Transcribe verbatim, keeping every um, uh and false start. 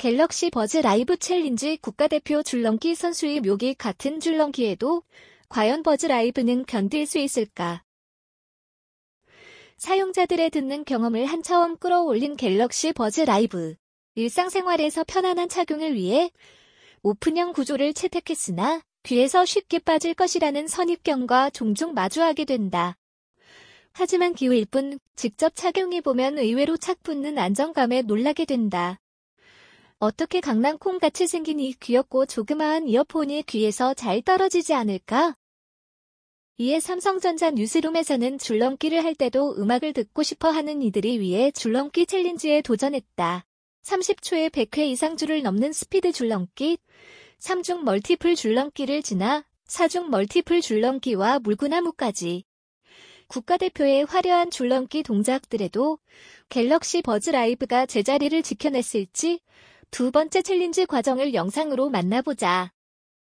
갤럭시 버즈 라이브 챌린지 국가대표 줄넘기 선수의 묘기 같은 줄넘기에도 과연 버즈 라이브는 견딜 수 있을까? 사용자들의 듣는 경험을 한차원 끌어올린 갤럭시 버즈 라이브. 일상생활에서 편안한 착용을 위해 오픈형 구조를 채택했으나 귀에서 쉽게 빠질 것이라는 선입견과 종종 마주하게 된다. 하지만 기호일 뿐 직접 착용해보면 의외로 착 붙는 안정감에 놀라게 된다. 어떻게 강낭콩같이 생긴 이 귀엽고 조그마한 이어폰이 귀에서 잘 떨어지지 않을까? 이에 삼성전자 뉴스룸에서는 줄넘기를 할 때도 음악을 듣고 싶어 하는 이들이 위해 줄넘기 챌린지에 도전했다. 삼십 초에 백 회 이상 줄을 넘는 스피드 줄넘기, 삼중 멀티플 줄넘기를 지나 사중 멀티플 줄넘기와 물구나무까지. 국가대표의 화려한 줄넘기 동작들에도 갤럭시 버즈 라이브가 제자리를 지켜냈을지 두 번째 챌린지 과정을 영상으로 만나보자.